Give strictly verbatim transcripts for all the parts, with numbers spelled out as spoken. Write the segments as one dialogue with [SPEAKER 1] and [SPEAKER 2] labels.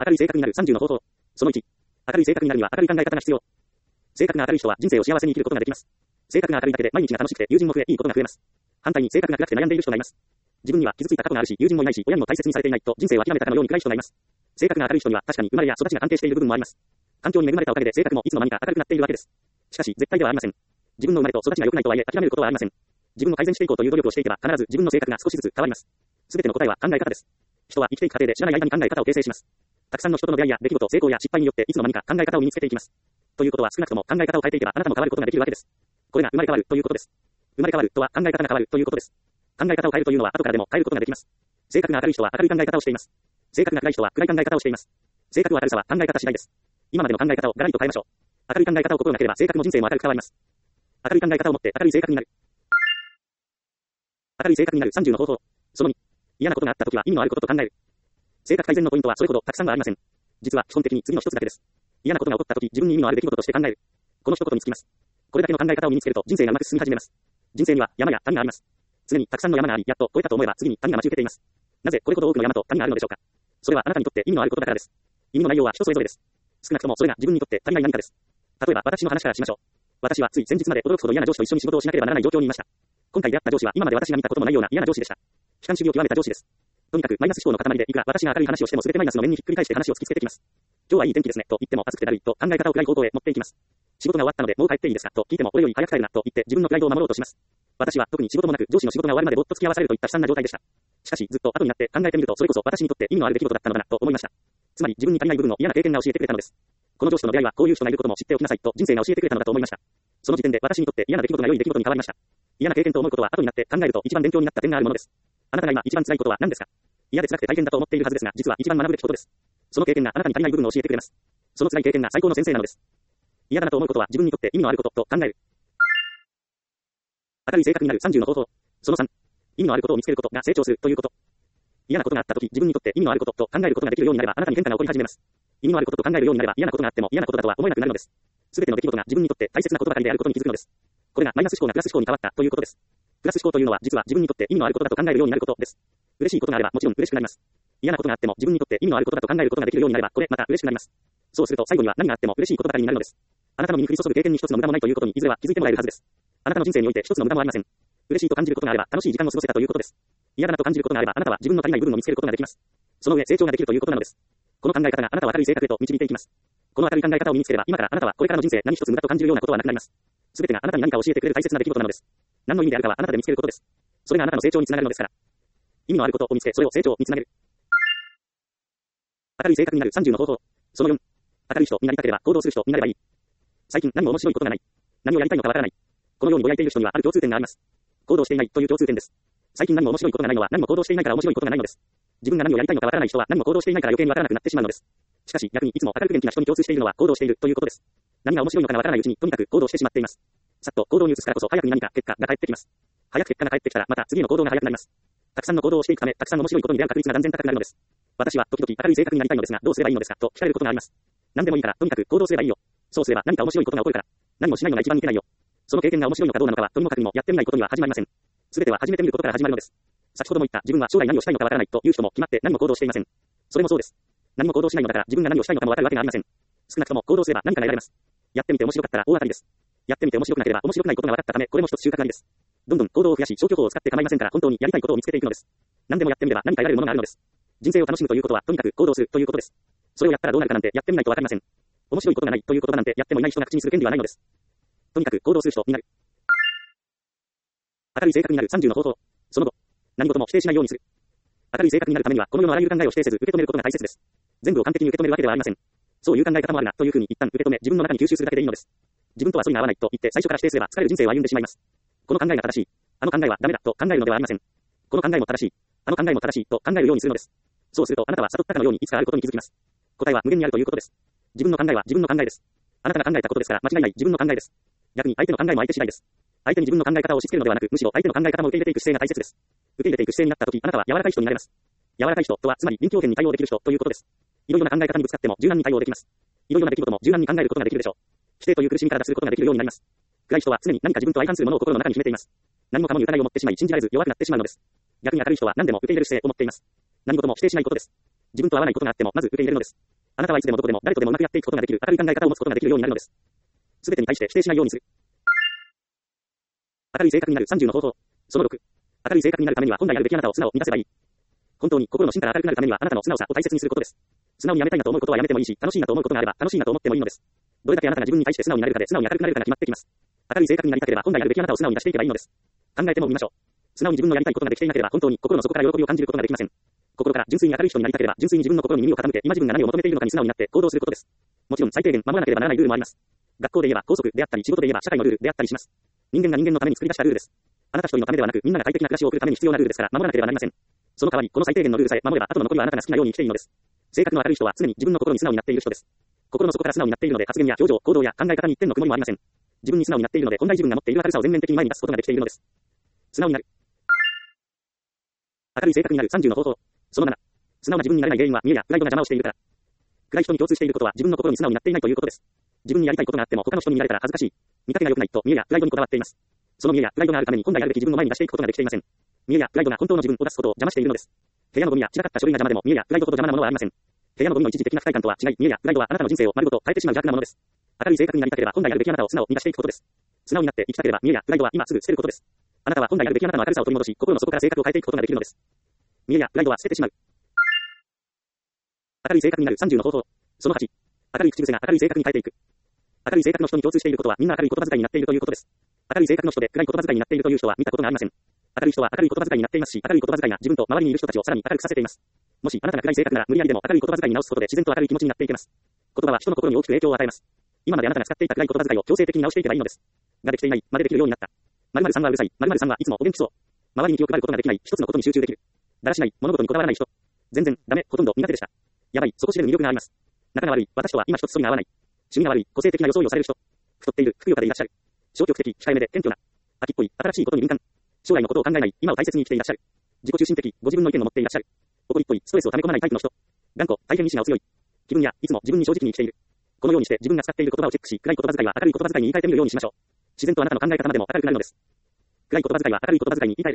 [SPEAKER 1] 明るい性格になるさんじゅうの方法。そのいち。明るい性格になるには明るい考え方が必要。性格が明るい人は人生を幸せに生きることができます。性格が明るいだけで毎日が楽しくて友人も増え、いいことが増えます。反対に性格が暗くて悩んでいる人がいます。自分には傷ついた過去があるし、友人もいないし、親にも大切にされていないと人生を諦めたかのように暗い人がいます。性格が明るい人には確かに生まれや育ちが関係している部分もあります。環境に恵まれたおかげで性格もいつの間にか明るくなっているわけです。しかし絶対ではありません。自分の生まれと育ちが良くないとはいえ諦めることはありません。自分を改善していこうという努力をしていけば必ず自分の性格が少しずつ変わります。すべての答えは考え方です。人は生きていく過程で知らない間に考え方を形成します。たくさんの人との出会いや出来事、成功や失敗によっていつの間にか考え方を身につけていきます。ということは少なくとも考え方を変えていけばあなたも変わることができるわけです。これが生まれ変わるということです。生まれ変わるとは考え方が変わるということです。考え方を変えるというのは後からでも変えることができます。性格が明るい人は明るい考え方をしています。性格が暗い人は暗い考え方をしています。性格は明るさは考え方次第です。今までの考え方をガラリと変えましょう。明るい考え方を心がければ性格も人生も明るく変わります。明るい考え方を持って明るい性格になる。明るい性格になるさんじゅうの方法。そのに。嫌なことがあったときは意味のあることと考える。性格改善のポイントはそれほどたくさんはありません。実は基本的に次の一つだけです。嫌なことが起こったとき自分に意味のある出来事として考える。この一言につきます。これだけの考え方を身につけると人生がうまく進み始めます。人生には山や谷があります。常にたくさんの山があり、やっと越えたと思えば次に谷が待ち受けています。なぜこれほど多くの山と谷があるのでしょうか。それはあなたにとって意味のあることだからです。意味の内容は人それぞれです。少なくともそれが自分にとって足りない何かです。例えば私の話からしましょう。私はつい先日まで驚くほど嫌な上司と一緒に仕事をしなければならない状況にいました。今回出会った上司は今まで私が見たこともないような嫌な上司でした。悲観主義を極めた上司です。とにかくマイナス思考の塊でいくら私が明るい話をしても全てマイナスの面にひっくり返して話を突きつけてきます。今日はいい天気ですねと言っても暑くてだるいと考え方を暗い方向へ持っていきます。仕事が終わったのでもう帰っていいですかと聞いても俺より早く帰るなと言って自分のプライドを守ろうとします。私は特に仕事もなく上司の仕事が終わるまでぼっと付き合わされるといった悲惨な状態でした。しかしずっと後になって考えてみるとそれこそ私にとって意味のある出来事だったのだなと思いました。つまり自分に足りない部分の嫌な経験が教えてくれたのです。この上司との出会いはこういう人がいることも知っておきなさいと人生が教えてくれたのだと思いました。その時点で私にとって嫌な出来事が良い出来事に変わりました。嫌な経験と思うことは後になって考えると一番勉強になった点があるものです。あなたが今一番辛いことは何ですか。嫌で辛くて大変だと思っているはずですが実は一番学ぶべきことです。その経験があなたに足りない部分を教えてくれます。その辛い経験が最高の先生なのです。嫌だなと思うことは自分にとって意味のあることと考える。明るい性格になるさんじゅうの方法。そのさん。意味のあることを見つけることが成長するということ。嫌なことがあったとき自分にとって意味のあることと考えることができるようになればあなたに変化が起こり始めます。意味のあることと考えるようになれば嫌なことがあっても嫌なことだとは思えなくなるのです。すべての出来事が自分にとって大切なことばかりであることに気づくのです。これがマイナス思考がプラス思考に変わったということです。プラス思考というのは実は自分にとって意味のあることだと考えるようになることです。嬉しいことがあればもちろん嬉しくなります。嫌なことがあっても自分にとって意味のあることだと考えることができるようになればこれまた嬉しくなります。そうすると最後には何があっても嬉しいことばかりになるのです。あなたの身に降り注ぐ経験に一つの無駄もないということにいずれは気づいてもらえるはずです。あなたの人生において一つの無駄もありません。嬉しいと感じることがあれば楽しい時間を過ごせたということです。嫌だなと感じることがあればあなたは自分の足りない部分を見つけることができます。その上成長ができるということなのです。この考え方があなたを明るい性格へと導いていきます。この明るい考え方を身につければ今からあなたはこれからの人生何一つ無駄と感じるようなことはなくなります。すべてがあなたに何かを教えてくれる大切な出来事なのです。何の意味であるかはあなたで見つけることです。それがあなたの成長につながるのですから。意味のあることを見つけそれを成長につなげる。明るい性格になるさんじゅうの方法。そのよん。明るい人になりたければ行動する人になればいい。最近何も面白いことがない。何をやりたいのかわからない。このようにぼやいている人にはある共通点があります。行動していないという共通点です。最近何も面白いことがないのは何も行動していないから面白いことがないのです。自分が何をやりたいのかわからない人は何も行動していないから余計にわからなくなってしまうのです。しかし逆にいつも明るく元気な人に共通しているのは行動しているということです。何が面白いのかがわからないうちにとにかく行動してしまっています。さっと行動に移すからこそ早くに何か結果が返ってきます。早く結果が返ってきたらまた次の行動が早くなります。たくさんの行動をしていくためたくさんの面白いことに出会う確率が断然高くなるのです。私は時々明るい性格になりたいのですがどうすればいいのですかと聞かれることがあります。何でもいいからとにかく行動すればいいよ。そうすれば何か面白いことが起こるから。何もしないのが一番似てないよ。その経験が面白いのかどうなのかはとにもかくにもやってみないことには始まりません。すべては始めてみることから始まるのです。先ほども言った自分は将来何をしたいのかわからないという人も決まって何も行動していません。それもそうです。何も行動しないのだから自分が何をしたいのかもわかるわけがありません。少なくとも行動すれば何かが得られます。やってみて面白かったら大当たりです。やってみて面白くなければ面白くないことが分かったためこれも一つ収穫なりです。どんどん行動を増やし消去法を使って構いませんから本当にやりたいことを見つけていくのです。何でもやってみれば何か得られるものがあるのです。人生を楽しむということはとにかく行動するということです。それをやったらどうなるかなんてやってみないとわかりません。面白いことがないということなんてやってもいない人が口にする権利はないのです。とにかく行動する人になる。明るい性格になるさんじゅうの方法。その後、何事も否定しないようにする。明るい性格になるためにはこの世のあらゆる考えを否定せず受け止めることが大切です。全部を完璧に受け止めるわけではありません。そういう考え方もあるなというふうに一旦受け止め自分の中に吸収するだけでいいのです。自分とは相いが合わないと言って最初から否定すれば疲れる人生を歩んでしまいます。この考えが正しい。あの考えはダメだと考えるのではありません。この考えも正しい。あの考えも正しいと考えるようにするのです。そうするとあなたは悟ったかのようにいつかあることに気づきます。答えは無限にあるということです。自分の考えは自分の考えです。あなたが考えたことですから間違いない自分の考えです。逆に相手の考えも相手次第です。相手に自分の考え方を押し付けるのではなくむしろ相手の考え方も受け入れていく姿勢が大切です。受け入れていく姿勢になったときあなたは柔らかい人になれます。柔らかい人とはつまり臨機応変に対応できる人ということです。いろいろな考え方にぶつかっても柔軟に対応できます。いろいろな出来事も柔軟に考えることができるでしょう。否定という苦しみから脱することができるようになります。暗い人は常に何か自分と相反するものを心の中に秘めています。何もかもに疑いを持ってしまい信じられず弱くなってしまうのです。逆に明るい人は何でも受け入れる姿勢を持っています。何事も否定しないことです。 自分と合わないことがあっても、まず受け入れるのです。あなたはいつでもどこでも誰とでもうまくやっていくことができる明るい考え方を持つことができるようになるのです。すべてに対して否定しないようにする。明るい性格になるさんじゅうの方法。そのろく。明るい性格になるためには本来あるべきあなたを素直に満たせばいい。本当に心の芯から明るくなるためにはあなたの素直さを大切にすることです。素直にやめたいなと思うことはやめてもいいし、楽しいなと思うことがあれば楽しいなと思ってもいいのです。どれだけあなたが自分に対して素直になれるかで素直に明るくなれるかが決まってきます。明るい性格になりたければ本来あるべきあなたを素直に出していけばいいのです。考えてもみましょう。素直に自分のやりたいことができていなければ本当に心の底から喜びを感じることができません。心から純粋に明るい人になりたければ純粋に自分の心に耳を傾け、今自分が何を求めているのかに素直になって行動することです。もちろん最低限守らなければならないルールもあります。学校で言えば校則であったり仕事で言えば社会のルールであったりします。人間が人間のために作り出したルールです。あなた一人のためではなくみんなが快適な暮らしを送るために必要なルールですから守らなければなりません。その代わりこの最低限のルールさえ守れば後の残りはあなたが好きなように生きていいのです。性格の明るい人は常に自分の心に素直になっている人です。心の底から素直になっているので発言や表情、行動や考え方に一点の曇りもありません。自分に素直になっているので本来自分が持っている明るさを全面的に前に出すことができているのです。素直になる。明るい性格になるさんじゅうの方法。そのなな。素直な自分になれない原因は見栄やプライドが邪魔をしているから。暗い人に共通していることは自分の心に素直になっていないということです。自分にやりたいことがあっても他の人に見られたら恥ずかしい。見かけが良くないと見栄やプライドにこだわっています。その見栄やプライドがあるために本来あるべき自分を前に出していくことができていません。見栄やプライドが本当の自分を出すことを邪魔しているのです。部屋のゴミや散らかった書類が邪魔でも見栄やプライドほど邪魔なものはありません。部屋のゴミの一時的な不快感とは違い、見栄やプライドはあなたの人生を丸ごと変えてしまう邪悪なものです。明るい性格になりたければ本来あるべきあなたを素直に出していくことです。素直になって生きたければ見栄やプライドは今すぐ捨てることです。あなたは本来あるべきあなたの明るさを取り戻し、心の底から性格を変えていくことができるのです。見栄やプライドは捨ててしまう。明るい性格になるさんじゅうの方法。そのはち。明るい口癖が明るい性格に変えていく。明るい性格の人に共通していることはみんな明るい言葉遣いになっているということです。明るい性格の人で暗い言葉遣いになっているという人は見たことがありません。明るい人は明るい言葉遣いになっていますし、明るい言葉遣いが自分と周りにいる人たちをさらに明るくさせています。もしあなたが暗い性格なら無理やりでも明るい言葉遣いに直すことで自然と明るい気持ちになっていけます。言葉は人の心に大きく影響を与えます。今まであなたが使っていた暗い言葉遣いを強制的に直していけばいいのです。ができていないまでできるようになった。〇〇さんはうるさい。〇〇さんはいつもお元気そう。周りに気を配ることができない。一つのことに集中できる。だらしない。物事にこだわらない人。全然ダメ。ほとんど苦手でした。やばい。底知れる魅力があります。仲が悪い。私とは今一つそりが合わない。趣味が悪い。個性的な装いをされる人。太っている。ふくよかでいらっしゃる。消極的。控えめで謙虚な。秋っぽい。新しいことに敏感。将来のことを考えない。今を大切に生きていらっしゃる。自己中心的。ご自分の意見を持っていらっしゃる。怒りっぽい。ストレスを溜め込まないタイプの人。頑固。大変意志がお強い。気分やいつも自分に正直に生きている。このようにして自分が使っている言葉をチェックし、暗い言葉遣いは明るい言葉遣いに言い換えてみるようにしましょう。自然とあなたの考え方までも明るくなるのです。暗い言葉遣いは明るい言葉遣いに言い換える。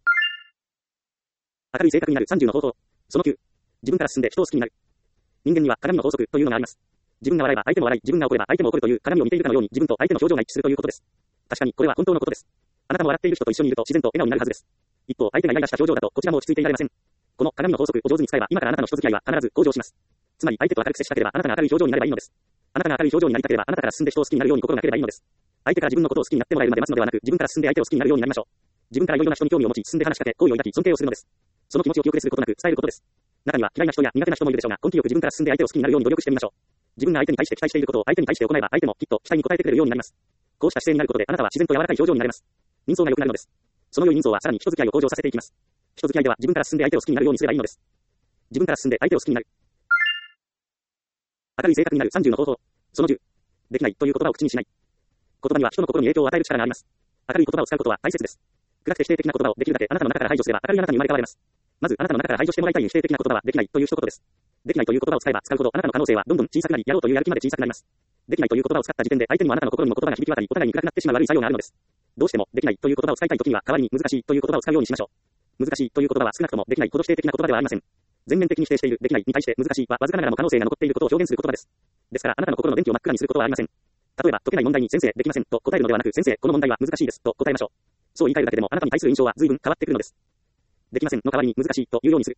[SPEAKER 1] 明るい性格になるさんじゅうの方法。そのきゅう。自分から進んで人を好きになる。人間には鏡の法則というのがあります。自分が笑えば相手も笑い、自分が怒れば相手も怒るという鏡を見ているかのように自分と相手の表情が一致するということです。確かにこれは本当のことです。あなたも笑っている人と一緒にいると自然と笑顔になるはずです。一方、相手がイライラした表情だとこちらも落ち着いていられません。この鏡の法則を上手に使えば今からあなたの人付き合いは必ず向上します。つまり相手と明るく接したければあなたが明るい表情になればいいのです。あなたが明るい表情になりたければあなたから進んで人を好きになるように心がければいいのです。相手から自分のことを好きになってもらえるまで待つのではなく自分から進んで相手を好きになるようになりましょう。自分からいろいろな人に興味を持ち進んで話しかけ、好意を抱き、尊敬をするのです。その気持ちを気後れすることなく伝えることです。中には嫌いな人や苦手な人もいるでしょうが、根気よく自分から進んで相手を好きになるように努力してみましょう。自分が相手に対して期待していることを相手に対して行えば相手もきっと期待に応えてくれるようになります。こうした姿勢になることであなたは自然と柔らかい表情になれます。人相が良くなるのです。その良い人相はさらに人付き合いを向上させていきます。人付き合いでは自分から進んで相手を好きになるようにすればいいのです。自分から進んで相手を好きになる。明るい性格になるさんじゅうの方法。そのじゅう。できないという言葉を口にしない。言葉には人の心に影響を与える力があります。明るい言葉を使うことは大切です。暗くて否定的な言葉をできるだけあなたの中から排除すれば明るいあなたに生まれ変われます。まずあなたの中から排除してもらいたい否定的な言葉はできないという一言です。できないという言葉を使えば使うほどあなたの可能性はどんどん小さくなり、やろうというやる気まで小さくなります。できないという言葉を使った時点で相手にもあなたの心にも言葉が響き渡り、お互いに暗くなってしまう悪い作用があるのです。どうしてもできないという言葉を使いたい時には代わりに難しいという言葉を使うようにしましょう。難しいという言葉は少なくともできないほど否定的な言葉ではありません。全面的に否定しているできないに対して難しいはわずかながらも可能性が残っていることを表現する言葉です。ですからあなたの心の電気を真っ暗にすることはありません。例えば解けない問題に先生できませんと答えるのではなく先生この問題は難しいですと答えましょう。そう言い換えるだけでもあなたに対する印象は随分変わってくるのです。できませんの代わりに難しいというようにする。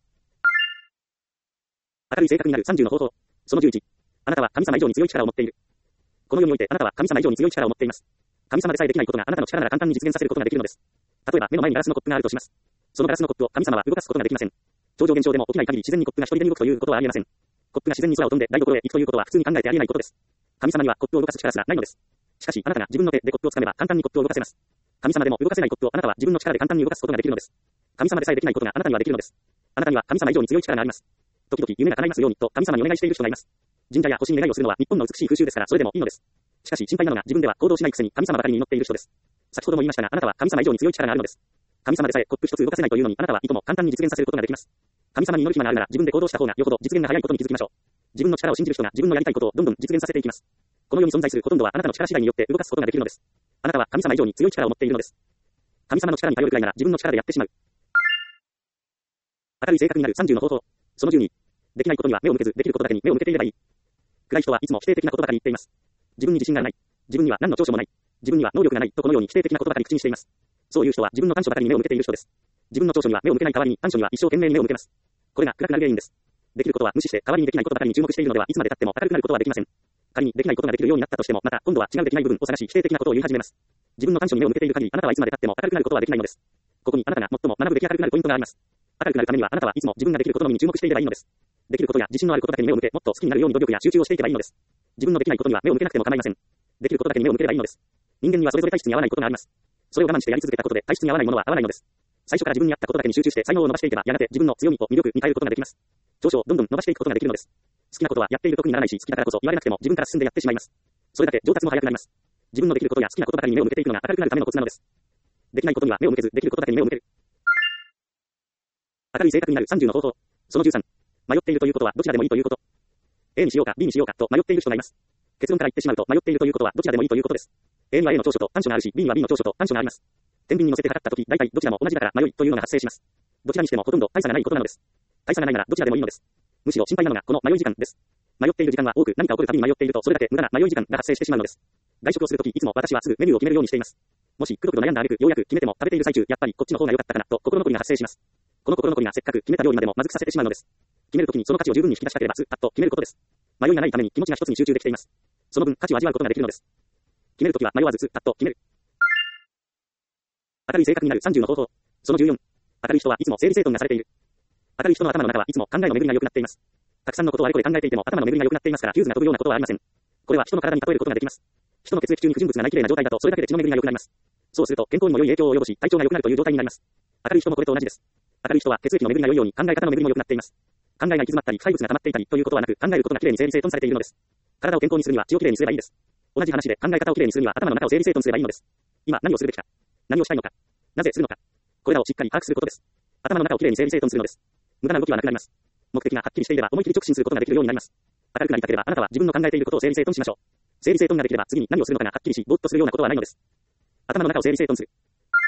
[SPEAKER 1] 明るい性格になるさんじゅうの方法。そのじゅういち。あなたは神様以上に強い力を持っている。この世においてあなたは神様以上に強い力を持っています。神様でさえできないことがあなたの力なら簡単に実現させることができるのです。例えば目の前にガラスのコップがあるとします。そのガラスのコップを神様は動かすことができません。超常現象でも起きない限り自然にコップが一人で動くということはありえません。コップが自然に空を飛んで台所へ行くということは普通に考えてありえないことです。神様にはコップを動かす力すらないのです。しかしあなたが自分の手でコップを掴めば簡単にコップを動かせます。神様でも動かせないコップをあなたは自分の力で簡単に動かすことができるのです。神様でさえできないことがあなたにはできるのです。あなたには神様以上に強い力があります。時々夢が叶いますようにと神様にお願いしている人がいます。神社や星に願いをするのは日本の美しい風習ですからそれでもいいのです。しかし心配なのが自分では行動しないくせに神様ばかりに祈っている人です。先ほども言いましたがあなたは神様以上に強い力があるのです。神様でさえコップ一つ動かせないというのにあなたはいとも簡単に実現させることができます。神様に祈る暇があるなら自分で行動した方がよほど実現が早いことに気づきましょう。自分の力を信じる人が自分のやりたいことをどんどん実現させていきます。この世に存在するほとんどはあなたの力次第によって動かすことができるのです。あなたは神様以上に強い力を持っているのです。神様の力に頼るくらいなら自分の力でやってしまう。明るい性格になるさんじゅうの方法。そのじゅうに。 できないことには目を向けず、できることだけに目を向けていればいい。暗い人はいつも否定的なことばかり言っています。自分に自信がない。自分には何の長所もない。自分には能力がないとこのように否定的なことばかり口にしています。そういう人は自分の短所ばかりに目を向けている人です。自分の長所には目を向けない代わりに短所には一生懸命に目を向けます。これが暗くなる原因です。できることは無視して代わりにできないことばかりに注目しているのではいつまで経っても明るくなることはできません。仮にできないことができるようになったとしても、また今度は違うできない部分を探し否定的なことを言い始めます。自分の短所に目を向けている限り、あなたはいつまで経っても明るくなることはできないのです。ここにあなたが最も学ぶべき明るくなるポイントがあります。明るくなるためにはあなたはいつも自分ができることのみに注目していればいいのです。できることや自信のあることだけに目を向け、もっと好きになるように努力や集中をしていけばいいのです。自分のできないことには目を向けなくても構いません。できることだけに目を向ければいいのです。人間にはそれぞれ体質に合わないことがあります。それを我慢してやり続けたことで体質に合わないものは合わないのです。最初から自分に合ったことだけに集中して才能を伸ばしていけば、やがて自分の強みと魅力に変えることができます。長所をどんどん伸ばしていくことができるのです。好きなことはやっている得にならないし、好きだからこそ言われなくても自分から進んでやってしまいます。それだけ上達も早くなります。自分のできることや好きなことばかりに目を向けていくのが明るくなるためのコツなのです。できないことには目を向けず、できることだけに目を向ける。明るい性格になるさんじゅうの方法。そのじゅうさん。迷っているということはどちらでもいいということ。A にしようか B にしようかと迷っている人がいます。結論から言ってしまうと迷っているということはどちらでもいいということです。A には A の長所と短所があるし、B には B の長所と短所があります。天秤に乗せて測ったとき、大体どちらも同じだから迷いというのが発生します。どちらにしてもほとんど大差がないことなのです。大差がないならどちらでもいいのです。むしろ心配なのがこの迷い時間です。迷っている時間は多く、何か起こるたびに迷っているとそれだけ無駄な迷い時間が発生してしまうのです。外食をするときいつも私はすぐメニューを決めるようにしています。もしくどくど悩んだ挙句ようやく決めても食べている最中、やっぱりこっちの方が良かったかなと心残りが発生します。この心残りがせっかく決めた料理までもまずくさせてしまうのです。決めるときにその価値を十分に引き出したければスッパッと決めることです。迷いがないために気持ちが一つに集中できています。その分価値を味わうことができるのです。決めるときは迷わずスッパッと決める。明るい性格になるさんじゅうの方法。そのじゅうよん。明るい人はいつも整理整頓がされている。明るい人の頭の中はいつも考えの巡りが良くなっています。たくさんのことをあれこれ考えていても頭の巡りが良くなっていますからフューズが飛ぶようなことはありません。これは人の体に例えることができます。人の血液中に不純物がない綺麗な状態だとそれだけで血の巡りが良くなります。そうすると健康にも良い影響を及ぼし体調が良くなるという状態になります。明るい人もこれと同じです。明るい人は血液の巡りが良いように考え方の巡りも良くなっています。考えが行き詰まったり廃物が溜まっていたりということはなく考えることが綺麗に整理整頓されているのです。体を健康にするには血を綺麗にすればいいです。同じ話で考え方を綺麗にするには頭の中を整理整頓すればいいのです。今何をするべきか。何をしたいのか。なぜするのか。これらをしっかり把握することです。頭の中を綺麗に整理整頓するのです。無駄な動きはなくなります。目的がはっきりしていれば思い切り直進することができるようになります。明るくなりたければあなたは自分の考えていることを整理整頓しましょう。整理整頓ができれば次に何をするのかがはっきりし、ぼーっとするようなことはないのです。頭の中を整理整頓する。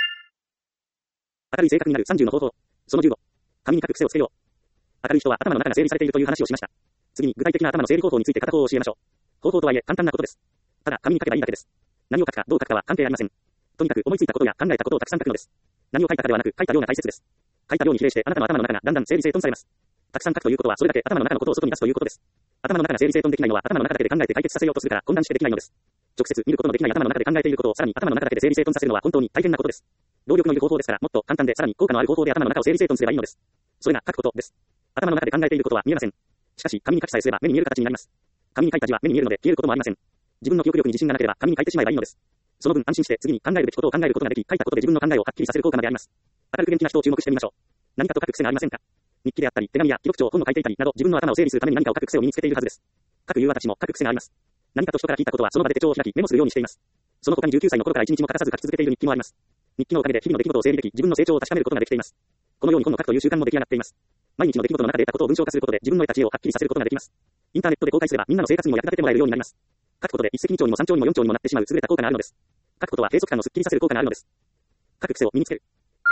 [SPEAKER 1] 明るい性格になるさんじゅうの方法。そのじゅうご。紙に書く癖をつけよう。明るい人は頭の中が整理されているという話をしました。次に具体的な頭の整理方法について片方を教えましょう。方法とはいえ簡単なことです。ただ紙に書けばいいだけです。何を書くかどう書くかは関係ありません。とにかく思いついたことや考えたことをたくさん書くのです。何を書いたかではなく書いた量が大切です。書いた量に比例してあなたの頭の中がだんだん整理整頓されます。たくさん書くということはそれだけ頭の中のことを外に出すということです。頭の中が整理整頓できないのは頭の中だけで考えて解決させようとするから混乱してできないのです。直接見ることのできない頭の中で考えていることをさらに頭の中だけで整理整頓させるのは本当に大変なことです。労力のいる方法ですからもっと簡単でさらに効果のある方法で頭の中を整理整頓すればいいのです。それが書くことです。頭の中で考えていることは見えません。しかし紙に書きさえすれば目に見える形になります。紙に書いた字は目に見えるので消えることもありません。自分の記憶力に自信がなければ紙に書いてしまえばいいのです。その分安心して次に考えるべきことを考えることができ、書いたことで自分の考えをはっきりさせる効果まであります。明るく元気な人を注目してみましょう。何かと書く癖がありませんか？日記であったり、手紙や記録帳、本を書いていたりなど自分の頭を整理するために何かを書く癖を身につけているはずです。書く言う私も書く癖があります。何かと人から聞いたことはその場で手帳を開きメモするようにしています。その他にじゅうきゅうさいの頃から一日も欠かさず書き続けている日記もあります。日記のおかげで日々の出来事を整理でき、自分の成長を確かめることができています。このように本を書くという習慣も出来上がっています。毎日の出来事の中で得たことを文章化することで自分の得た知恵をはっきりさせることができます。インターネットで公開すればみんなの生活にも役立ててもらえるようになります。書くことで一石二鳥にも三鳥にも四鳥にもなってしまう優れた効果があるのです。書くことは閉塞感をすっきりさせる効果があるのです。書く癖を身につける。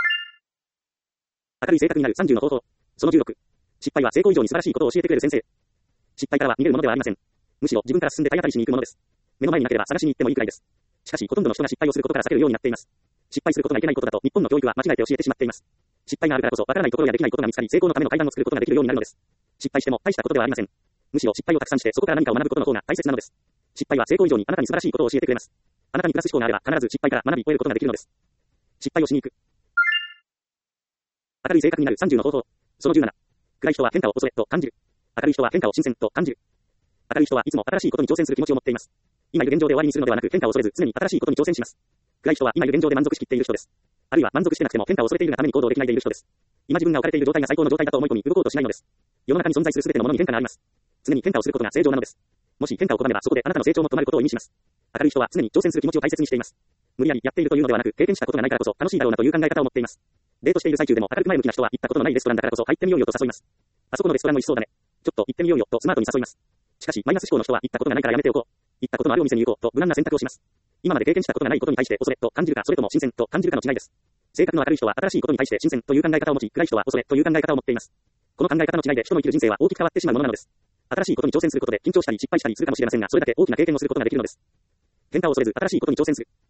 [SPEAKER 1] 明るい性格になるさんじゅうの方法。そのじゅうろく。失敗は成功以上に素晴らしいことを教えてくれる先生。失敗からは逃げるものではありません。むしろ自分から進んで体当たりしに行くものです。目の前になければ探しに行ってもいいくらいです。しかしほとんどの人が失敗をすることから避けるようになっています。失敗することがいけないことだと日本の教育は間違えて教えてしまっています。失敗があるからこそわからないところやできないことが見つかり成功のための階段を作ることができるようになるのです。失敗しても大したことではありません。むしろ失敗をたくさんしてそこから何かを学ぶことの方が大切なのです。失敗は成功以上にあなたに素晴らしいことを教えてくれます。あなたにプラス思考があれば必ず失敗から学び終えることができるのです。失敗をしに行く。明るい性格になるさんじゅうの方法。そのじゅうなな。暗い人は変化を恐れと感じる。明るい人は変化を新鮮と感じる。明るい人はいつも新しいことに挑戦する気持ちを持っています。今いる現状で終わりにするのではなく変化を恐れず常に新しいことに挑戦します。暗い人は今いる現状で満足しきっている人です。あるいは満足してなくても変化を恐れているがために行動できないでいる人です。今自分が置かれている状態が最高の状態だと思い込み動こうとしないのです。世の中に存在する全てのものに変化があります。常に変化をすることが正常なのです。もし変化を拒めばそこであなたの成長も止まることを意味します。明るい人は常に挑戦する気持ちを大切にしています。無理やりやっているというのではなく経験したことがないからこそ楽しいだろうなという考え方を持っています。デートしている最中でも明るく前向きな人は行ったことのないレストランだからこそ入ってみようよと誘います。あそこのレストランも美味しそうだね。ちょっと行ってみようよとスマートに誘います。しかしマイナス思考の人は行ったことがないからやめておこう。行ったことのあるお店に行こうと無難な選択をします。今まで経験したことがないことに対して恐れと感じるかそれとも新鮮と感じるかの違いです。性格の明るい人は新しいことに対して新鮮という考え方を持ち、暗い人は恐れという考え方を持っています。 この考え方の違いで人の生きる人生は大きく変わってしまうものなのです。新しいことに挑戦することで緊張したり失敗したりするかもしれませんが、それだけ大きな経験をすることができるのです。変化を恐れず新しいことに挑戦する。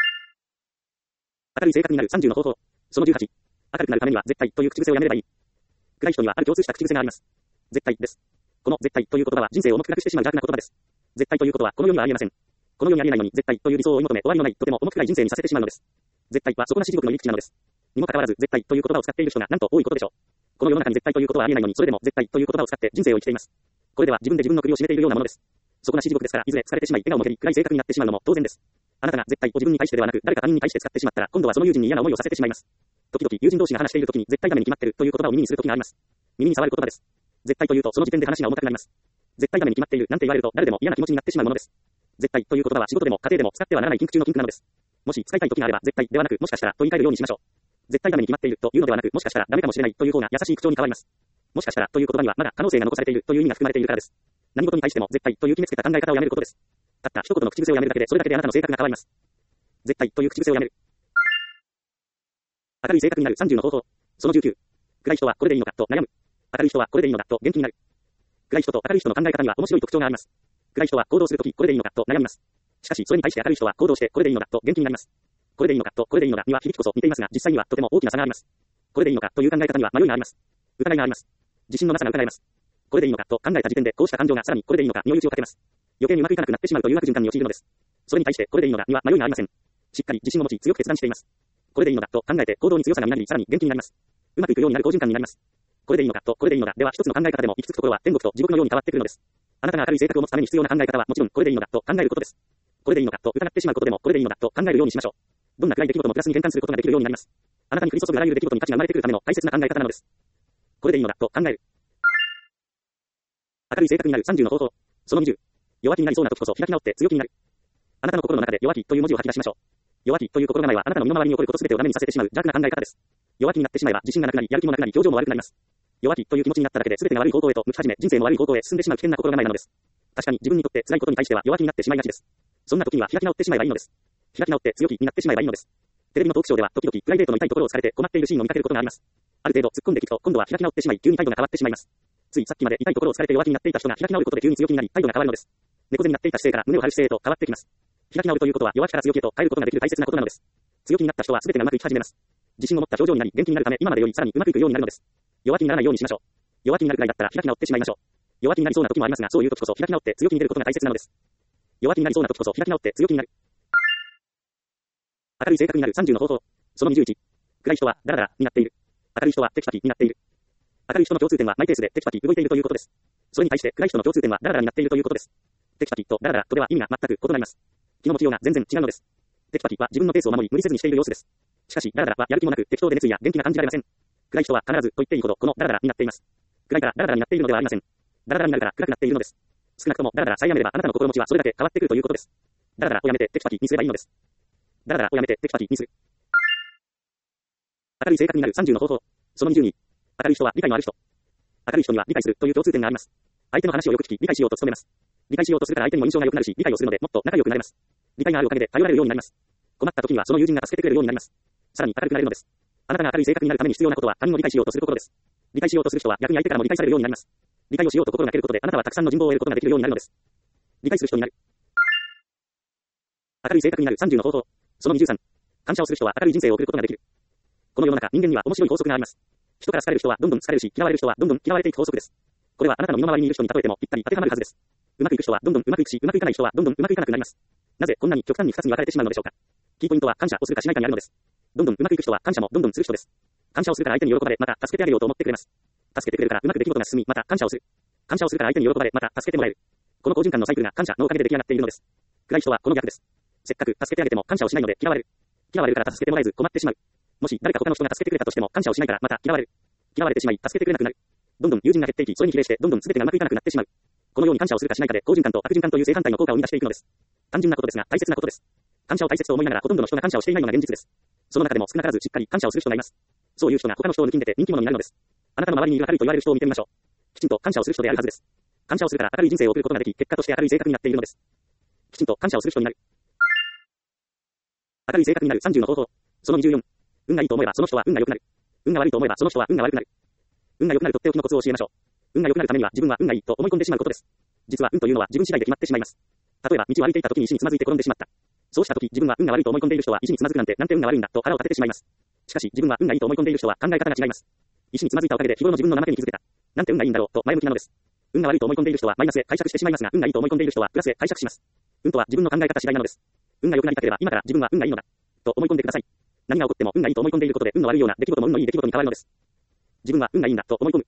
[SPEAKER 1] 明るい性格になるさんじゅうの方法。そのじゅうはち。明るくなるためには絶対という口癖をやめればいい。暗い人にはある共通した口癖があります。絶対です。この絶対という言葉は人生を重く暗くしてしまう邪悪な言葉です。絶対ということはこの世にはありえません。この世にありえないのに絶対という理想を追い求め終わりのないとても重く暗い人生にさせてしまうのです。絶対は底なし地獄の入り口なのです。にもかかわらず絶対という言葉を使っている人がなんと多いことでしょう。この世の中に絶対ということはありえないのにそれでも絶対という言葉を使って人生を生きています。これでは自分で自分の首を絞めているようなものです。底なし地獄ですからいずれ疲れてしまい笑顔も減り暗い性格になってしまうのも当然です。あなたが絶対を自分に対してではなく誰か他人に対して使ってしまったら今度はその友人に嫌な思いをさせてしまいます。時々友人同士が話している時に絶対ダメに決まっているという言葉を耳にする時があります。耳に触る言葉です。絶対というとその時点で話が重たくなります。絶対ダメに決まっているなんて言われると誰でも嫌な気持ちになってしまうものです。絶対という言葉は仕事でも家庭でも使ってはならない禁句中の禁句なのです。もし使いたい時があれば絶対ではなくもしかしたらと言い換えるようにしましょう。絶対ダメに決まっているというのではなくもしかしたらダメかもしれないという方が優しい口調に変わります。もしかしたらという言葉にはまだ可能性が残されているという意味が含まれているからです。何事に対しても絶対という決めつけた考え方をやめることです。たった一言の口癖をやめるだけでそれだけであなたの性格が変わります。絶対という口癖をやめる。明るい性格になるさんじゅうの方法。そのじゅうきゅう。暗い人はこれでいいのかと悩む。明るい人はこれでいいのかと元気になる。暗い人と明るい人の考え方には面白い特徴があります。暗い人は行動するときこれでいいのかと悩みます。しかしそれに対して明るい人は行動してこれでいいのかと元気になります。これでいいのかとこれでいいのかには響きこそ似ていますが実際にはとても大きな差があります。これでいいのかという考え方には迷いがあります。疑いがあります。自信のなさが疑えます。これでいいのかと考えた時点でこうした感情がさらにこれでいいのかに追い打ちをかけます。余計にうまくいかなくなってしまうという悪循環に陥るのです。それに対してこれでいいのかには迷いがありません。しっかり自信を持ち強く決断しています。これでいいのかと考えて行動に強さがみなりさらに元気になります。うまくいくようになる好循環になります。これでいいのかとこれでいいのかでは一つの考え方でも行き着くところは天国と地獄のように変わってくるのです。あなたが明るい性格を持つために必要な考え方はもちろんこれでいいのかと考えることです。これでいいのかと疑ってしまうことでもこれでいいのかと考えるようにしましょう。どんな暗い出来事もプラスに変換することができるようになります。あなたに降り注ぐあらゆる出来事に価値が生まれてくるための大切な考え方なのです。これでいいのかと考える。明るい性格になるさんじゅうの方法。そのにじゅう。弱気になりそうな時こそ開き直って強気になる。あなたの心の中で弱気という文字を吐き出しましょう。弱気という心構えはあなたの身の回りに起こることすべてをダメにさせてしまう邪悪な考え方です。弱気になってしまえば自信がなくなりやる気もなくなり表情も悪くなります。弱気という気持ちになっただけで全てが悪い方向へと向き始め人生も悪い方向へ進んでしまう危険な心構えなのです。確かに自分にとって辛いことに対しては弱気になってしまいがちです。そんな時には開き直ってしまえばいいのです。開き直って強気になってしまえばいいのです。テレビのトークショーでは時々プライベートの痛いところを突かれて困っているシーンを見かけることがあります。ある程度突っ込んでいくと今度は開き直ってしまい急に態度が変わってしまいます。ついさっきまで痛いところを突かれて弱気になっていた人が開き直ることで急に強気になり態度が変わるのです。猫背になっていた姿勢から胸を張る姿勢へと変わってきます。開き直るということは弱気から強気へと変えることができる大切なことなのです。強気になった人は全てがうまくいき始めます。自信を持った表情になり元気になるため今までよりさらにうまくいくようになるのです。弱気にならないようにしましょう。弱気になるくらいだったら開き直ってしまいましょう。弱気になりそうな時もありますがそういう時こそ開き直って強気に出ることが大切なのです。弱気になりそうな時こそ開き直って強気になる。明るい性格になるさんじゅうの方法。そのにじゅういち。暗い人はダラダラになっている。明るい人はテキパキになっている。明るい人の共通点はマイペースでテキパキ動いているということです。それに対して暗い人の共通点はダラダラになっているということです。テキパキとダラダラとでは意味が全く異なります。気の持ちようが全然違うのです。テキパキは自分のペースを守り無理せずにしている様子です。しかしダラダラはやる気もなく適当で熱意や元気が感じられません。暗い人は必ずと言っていいほどこのダラダラになっています。暗いからダラダラになっているのではありません。ダラダラになるから暗くなっているのです。少なくともダラダラさえやめればあなたの心持ちはそれだけ変わってくるということです。ダラダラをやめてテキパキにすればいいのです。ダラダラをやめてテキパキにする。明るい性格になるさんじゅうの方法。そのにじゅうに。明るい人は理解のある人。明るい人には理解するという共通点があります。相手の話をよく聞き理解しようと努めます。理解しようとするから相手にも印象が良くなるし理解をするのでもっと仲良くなれます。理解があるおかげで頼られるようになります。困った時にはその友人が助けてくれるようになります。さらに明るくなれるのです。あなたが明るい性格になるために必要なことは他人を理解しようとすることです。理解しようとする人は逆に相手からも理解されるようになります。理解をしようと心がけることであなたはたくさんの人望を得ることができるようになるのです。理解する人になる。明るい性格になるさんじゅうの方法。そのにじゅうさん。感謝をする人は明るい人生を送ることができる。この世の中人間には面白い法則があります。人から好かれる人はどんどん好かれるし嫌われる人はどんどん嫌われていく法則です。これはあなたの身の回りにいる人に例えてもぴったり当てはまるはずです。うまくいく人はどんどんうまくいくしうまくいかない人はどんどんうまくいかなくなります。なぜこんなに極端にふたつに分かれてしまうのでしょうか。キーポイントは感謝をするかしないかにあるのです。どんどんうまくいく人は感謝もどんどんする人です。感謝をするから相手に喜ばれまた助けてあげようと思ってくれます。助けてくれるからうまく出来事が進みまた感謝をする。感謝をするから相手に喜ばれまた助けてもらえる。この好循環のサイクルが感謝のおかげで出来上がっているのです。暗い人はこの逆です。せっかく助けてあげても感謝をしないので嫌われる。嫌われるから助けてもらえず困ってしまう。もし誰か他の人が助けてくれたとしても感謝をしないからまた嫌われる。嫌われてしまい助けてくれなくなる。どんどん友人が減っていきそれに比例してどんどん全てがうまくいかなくなってしまう。このように感謝をするかしないかで好循環と悪循環という正反対の効果を生み出していくのです。単純なことですが大切なことです。感謝を大切と思いながらほとんどの人が感謝をしていないのが現実です。その中でも少なからずしっかり感謝をする人がいます。そういう人が他の人を抜きんでて人気者になるのです。あなたの周りにいる明るいと言われる人を見てみましょう。きちんと感謝をする人であるはずです。感謝をするから明るい人生を送ることができ、結果として明るい性格になっているのです。きちんと感謝をする人になる。明るい性格になるさんじゅうの方法。そのにじゅうよん。運がいいと思えばその人は運が良くなる。運が悪いと思えばその人は運が悪くなる。 運が良くなるとっておきのコツを教えましょう。運が良くなるためには自分は運がいいと思い込んでしまうことです。実は運というのは自分次第で決まってしまいます。例えば道を歩いていた時に石につまずいて転んでしまった。そうした時自分は運が悪いと思い込んでいる人は石につまずくなんてなんて運が悪いんだと腹を立ててしまいます。しかし自分は運がいいと思い込んでいる人は考え方が違います。石につまずいたおかげで日頃の自分の怠けに気づけた。なんて運がいいんだろうと前向きなのです。運が悪いと思い込んでいる人はマイナスへ解釈してしまいますが、運がいいと思い込んでいる人はプラスへ解釈します。運とは自分の考え方次第なのです。運が良くなりたければ今から自分は運がいいのだと思い込んでください。何が起こっても運がいいと思い込んでいることで運の悪いような出来事も運のいい出来事に変わるのです。自分は運がいいんだと思い込む。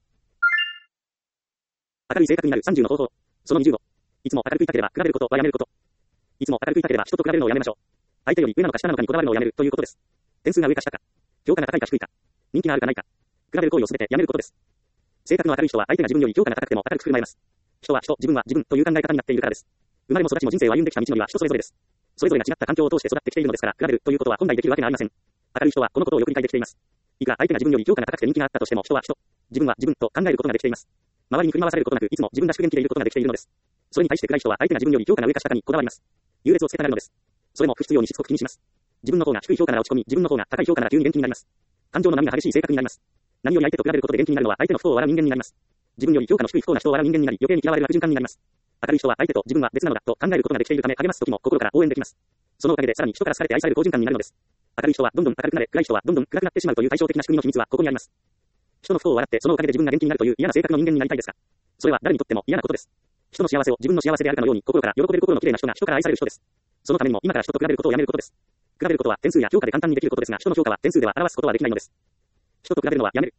[SPEAKER 1] 明るい性格になるさんじゅうの方法。そのにじゅうご。いつも明るくいたければ比べることはやめること。いつも明るくいたければ人と比べるのをやめましょう。相手より上なのか下なのかにこだわるのをやめるということです。点数が上か下か。評価が高いか低いか。人気があるかないか。比べる行為をすべてやめることです。性格の明るい人は相手が自分より評価が高くても明るく振る舞います。人は人、自分は自分という考え方になっているからです。生まれも育ちも人生を歩んできた道のりは人それぞれです。それぞれが違った環境を通して育ってきているのですから、比べるということは本来できるわけがありません。明るい人はこのことをよく理解できています。いくら相手が自分より評価が高くて人気があったとしても人は人、自分は自分と考えることができています。周りに振り回されることなくいつも自分らしく元気でいることができているのです。それに対して暗い人は相手が自分より評価が上か下かにこだわります。優劣をつけたがるのです。それも不必要にしつこく気にします。自分の方が低い評価なら落ち込み、自分の方が高い評価なら急に元気になります。感情の波が激しい性格になります。何より相手と比べることで元気になるのは相手の不幸を笑う人間になります。自分より評価の低い不幸な人を笑う人間になり余計に嫌われる悪循環になります。明るい人は相手と自分は別なのだと考えることができているため励ます時も心から応援できます。そのおかげでさらに人から好かれて愛される好循環になるのです。明るい人はどんどん明るくなれ、暗い人はどんどん暗くなってしまうという対照的な仕組みの秘密はここにあります。人の不幸を笑ってそのおかげで自分が元気になるという嫌な性格の人間になりたいですか？それは誰にとっても嫌なことです。人の幸せを自分の幸せであるかのように心から喜べる心の綺麗な人が人から愛される人です。そのためにも今から人と比べることをやめることです。比べることは点数や評価で簡単にできることですが、人の評価は点数では表すことはできないのです。人と比べるのはやめる。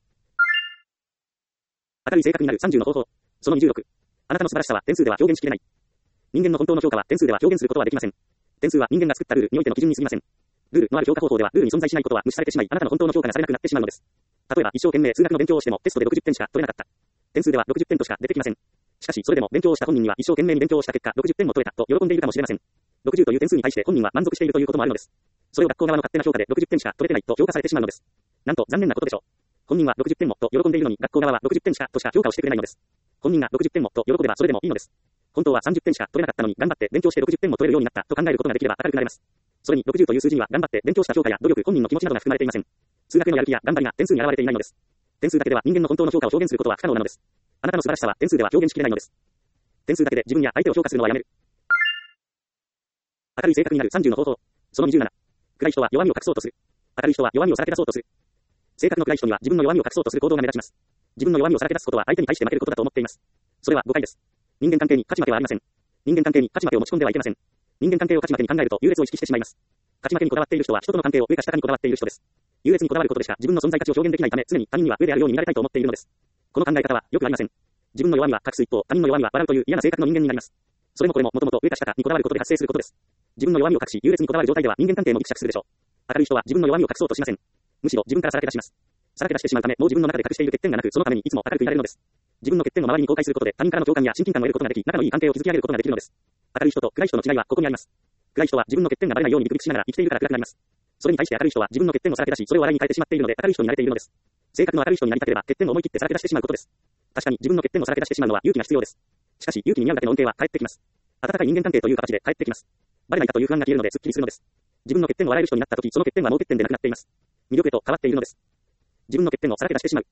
[SPEAKER 1] 明るい性格になるさんじゅうの方法。そのにじゅうろく。あなたの素晴らしさは点数では表現しきれない。人間の本当の評価は点数では表現することはできません。点数は人間が作ったルールにおいての基準に過ぎません。ルールのある評価方法ではルールに存在しないことは無視されてしまい、あなたの本当の評価がされなくなってしまうのです。例えば一生懸命数学の勉強をしてもテストでろくじゅってんしか取れなかった。点数ではろくじゅってんとしか出てきません。しかしそれでも勉強をした本人には一生懸命に勉強をした結果ろくじゅってんも取れたと喜んでいるかもしれません。ろくじゅうという点数に対して本人は満足しているということもあるのです。それを学校側の勝手な評価でろくじゅってんしか取れてないと評価されてしまうのです。なんと残念なことでしょう。本人はろくじゅってんもと喜んでいるのに学校側はろくじゅってんしかとしか評価をしてくれないのです。本人がろくじゅってんもと喜べばそれでもいいのです。本当はさんじゅってんしか取れなかったのに頑張って勉強してろくじゅってんも取れるようになったと考えることができれば明るくなれます。それにろくじゅうという数字には頑張って勉強した評価や努力、本人の気持ちなどが含まれていません。数学のやる気や頑張りが点数に現れていないのです。点数だけでは人間の本当の評価を表現することは不可能なのです。あなたの素晴らしさは点数では表現しきれないのです。点数だけで自分や相手を評価するのはやめる。明るい性格になるさんじゅうの方法。そのにじゅうなな。暗い人は弱みを隠そうとする。明るい人は弱みをさらけ出そうとする。性格の暗い人には自分の弱みを隠そうとする行動が目立ちます。自分の弱みをさらけ出すことは相手に対して負けることだと思っています。それは誤解です。人間関係に勝ち負けはありません。人間関係に勝ち負けを持ち込んではいけません。人間関係を勝ち負けに考えると優劣を意識してしまいます。勝ち負けにこだわっている人は人との関係を上か下かにこだわっている人です。優劣にこだわることでしか自分の存在価値を表現できないため常に他人には上であるように見られたいと思っているのです。この考え方はよくありません。自分の弱みは隠す一方、他人の弱みは笑うという嫌な性格の人間になります。それもこれももともと上か下かにこだわることで発生することです。自分の弱みを隠し優劣にこだわる状態では人間関係もぎくしゃくするでしょう。明るい人は自分の弱みを隠そうとしません。むしろ自分からさらけ出します。さらけ出してしまうためもう自分の中で隠している欠点がなくそのためにいつも明るくいられるのです。自分の欠点を周りに公開することで他人からの共感や親近感を得ることができ仲のいい関係を築き上げることができるのです。明るい人と暗い人の違いはここにあります。暗い人は自分の欠点がバレないようにビクビクしながら生きているから暗くなります。それに対して明るい人は自分の欠点をさらけ出しそれを笑いに変えてしまっているので明るい人になれているのです。性格の明るい人になりたければ欠点を思い切ってさらけ出してしまうことです。確かに自分の欠点をさらけ出してしまうのは勇気が必要です。しかし勇気に見合うだけの恩恵は返ってきます。温かい人間関係という形で返ってきます。バレないかという不安が消えるのですっきりするのです。自分の欠点を笑える人になった時その欠点はもう欠点でなくなっています。魅力へと変わっているのです。自分の欠点をさらけ出してしまう。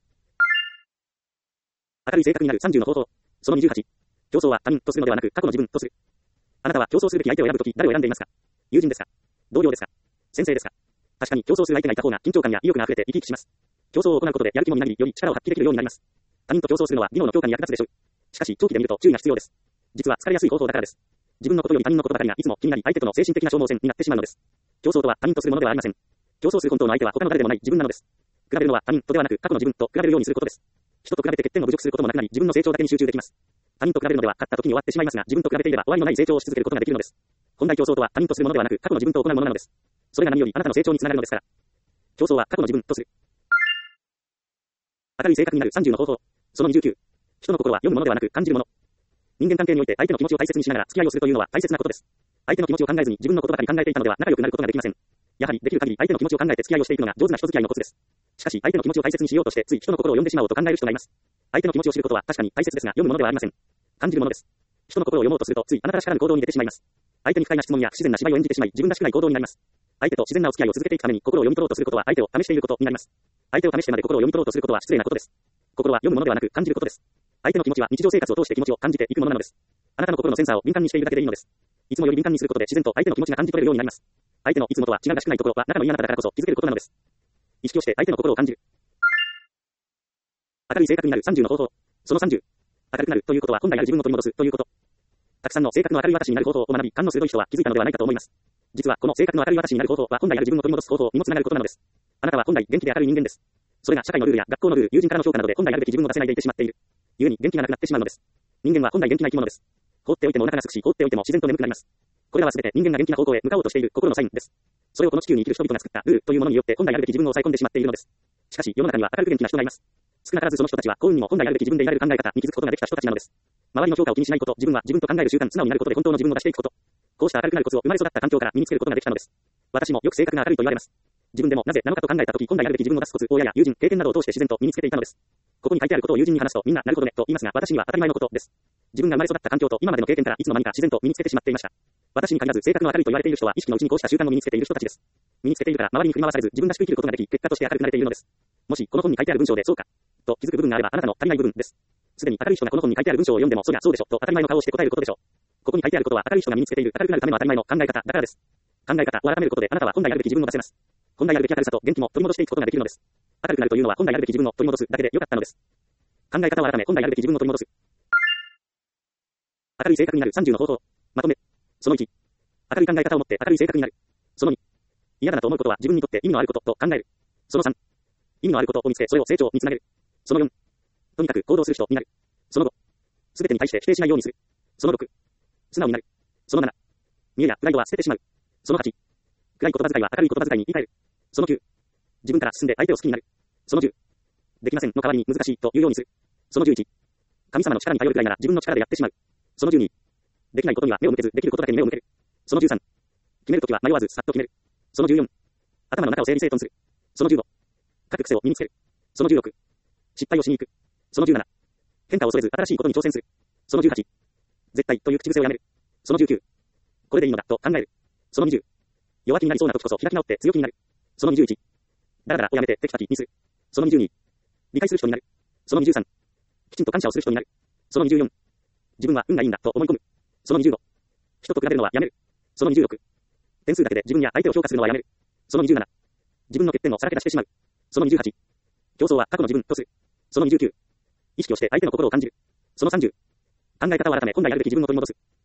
[SPEAKER 1] 明るい性格になるさんじゅうの方法。そのにじゅうはち。競争は他人とするのではなく過去の自分とする。あなたは競争するべき相手を選ぶとき誰を選んでいますか？友人ですか？同僚ですか？先生ですか？確かに競争する相手がいた方が緊張感や意欲が溢れて生き生きします。競争を行うことでやる気もみなぎりより力を発揮できるようになります。他人と競争するのは技能の強化に役立つでしょう。しかし長期で見ると注意が必要です。実は疲れやすい方法だからです。自分のことより他人のことばかりがいつも気になり相手との精神的な消耗戦になってしまうのです。競争とは他人とするものではありません。競争する本当の相手は他の誰でもない自分なのです。比べるのは他人とではなく過去の自分と比べるようにすることです。人と比べて欠点を侮辱することもなくなり自分の成長だけに集中できます。他人と比べるのでは勝った時に終わってしまいますが自分と比べていれば終わりのない成長をし続けることができるのです。本来競争とは他人とするものではなく過去の自分と行うものなのです。それが何よりあなたの成長につながるのですから。競争は過去の自分とする。明るい性格になるさんじゅうの方法。そのにじゅうきゅう。人の心は読むものではなく感じるもの。人間関係において相手の気持ちを大切にしながら付き合いをするというのは大切なことです。相手の気持ちを考えずに自分のことばかり考えていたのでは仲良くなることができません。やはりできる限り相手の気持ちを考えて付き合いをしていくのが上手な人付き合いのコツです。しかし相手の気持ちを大切にしようとしてつい人の心を読んでしまおうと考える人がいます。相手の気持ちを知ることは確かに大切ですが読むものではありません。感じるものです。人の心を読もうとするとついあなたらしからぬ行動に出てしまいます。相手に不快な質問や不自然な芝居を演じてしまい自分らしくない行動になります。相手と自然なお付き合いを続けていくために心を読み取ろうとすることは相手を試していることになります。相手を試してまで心を読み取ろうとすることは失礼なことです。 心は読むものではなく感じることです。相手の気持ちは日常生活を通して気持ちを感じていくものなのです。あなたの心のセンサーを敏感にしているだけでいいのです。いつもより敏感にすることで自然と相手の気持ちが感じ取れるようになります。相手のいつもとは違うらしくないところは仲のいいあなただからこそ気づけることなのです。意識をして相手の心を感じる。明るい性格になるさんじゅうの方法。そのさんじゅう。明るくなるということは本来ある自分を取り戻すということ。たくさんの性格の明るい私になる方法を学び、勘の鋭い人は気づいたのではないかと思います。実はこの性格の明るい私になる方法は本来ある自分を取り戻す方法にもつながることなのです。あなたは本来元気で明るい人間です。それが社会のルールや学校のルール、友人からの評価などで本来あるべき自分を出せないでいてしまっている。故に元気がなくなってしまうのです。人間は本来元気な生き物です。放っておいてもお腹がすくし、放っておいても自然と眠くなります。これらはすべて人間が元気な方向へ向かおうとしている心のサインです。それをこの地球に生きる人々が作ったルールというものによって本来あるべき自分を抑え込んでしまっているのです。しかし世の中には明るく元気な人がいます。少なからずその人たちは幸運にも本来あるべき自分でいられる考え方に気づくことができた人たちなのです。周りの評価を気にしないこと、自分は自分と考える習慣、素直になることで本当の自分を出していくこと。こうした明るくなるコツを生まれ育った環境から身につけることができたのです。私もよく性格が明るいと言われます。自分でもなぜなのかと考えたとき、本来あるべき自分を出すコツ、親や友人、経験などを通して自然と身につけていたのです。ここに書いてあることを友人に話すとみんななるほどねと言いますが、私には当たり前のことです。自分が生まれ育った環境と今までの経験からいつの間にか自然と身につけてしまっていました。私に限らず性格の明るいと言われている人は意識のうちにこうした習慣を身につけている人たちです。身につけているから周りに振り回されず自分らしく生きることができ、結果として明るくなれているのです。もしこの本に書いてある文章でそうかと気づく部分があればあなたの足りない部分です。すでに明るい人がこの本に書いてある文章を読んでもそりゃそうでしょと当たり前の顔をして答えることでしょう。ここに書いてあることは明るい人が身につけている明るくなるための当たり前の考え方だからです。考え方を改めることであなたは本来あるべき自分を出せます。本来あるべき明るさと元気も取り戻していくことができるのです。明るくなるというのは本来あるべき自分を取り戻すだけでよかったのです。考え方を改め本来あるべき自分を取り戻す。明るい性格になるさんじゅうの方法。まとめ。そのいち。明るい考え方を持って明るい性格になる。そのに。嫌だなと思うことは自分にとって意味のあることと考える。そのさん。意味のあることを見つけ、それを成長につなげる。そのよん。とにかく行動する人になる。そのご。すべてに対して否定しないようにする。そのろく。素直になる。そのなな。見栄やプライドは捨ててしまう。そのはち。暗い言葉遣いは明るい言葉遣いに言い換える。そのきゅう。自分から進んで相手を好きになる。そのじゅう。できませんの代わりに難しいと言うようにする。そのじゅういち。神様の力に頼るくらいなら自分の力でやってしまう。そのじゅうに。できないことには目を向けずできることだけに目を向ける。そのじゅうさん。決めるときは迷わずさっと決める。そのじゅうよん。頭の中を整理整頓する。そのじゅうご。書く癖を身につける。そのじゅうろく。失敗をしに行く。そのじゅうなな。変化を恐れず新しいことに挑戦する。そのじゅうはち。絶対という口癖をやめる。そのじゅうきゅう。これでいいのだと考える。そのにじゅう。弱気になりそうな時こそ開き直って強気になる。そのにじゅういち。だらだらをやめてテキパキにする。そのにじゅうに。理解する人になる。そのにじゅうさん。きちんと感謝をする人になる。そのにじゅうよん。自分は運がいいんだと思い込む。そのにじゅうご。人と比べるのはやめる。そのにじゅうろく。点数だけで自分や相手を評価するのはやめる。そのにじゅうなな。自分の欠点をさらけ出してしまう。そのにじゅうはち。競争は過去の自分とする。そのにじゅうきゅう。意識をして相手の心を感じる。そのさんじゅう。考え方を改め本来あるべき自分を取り戻す。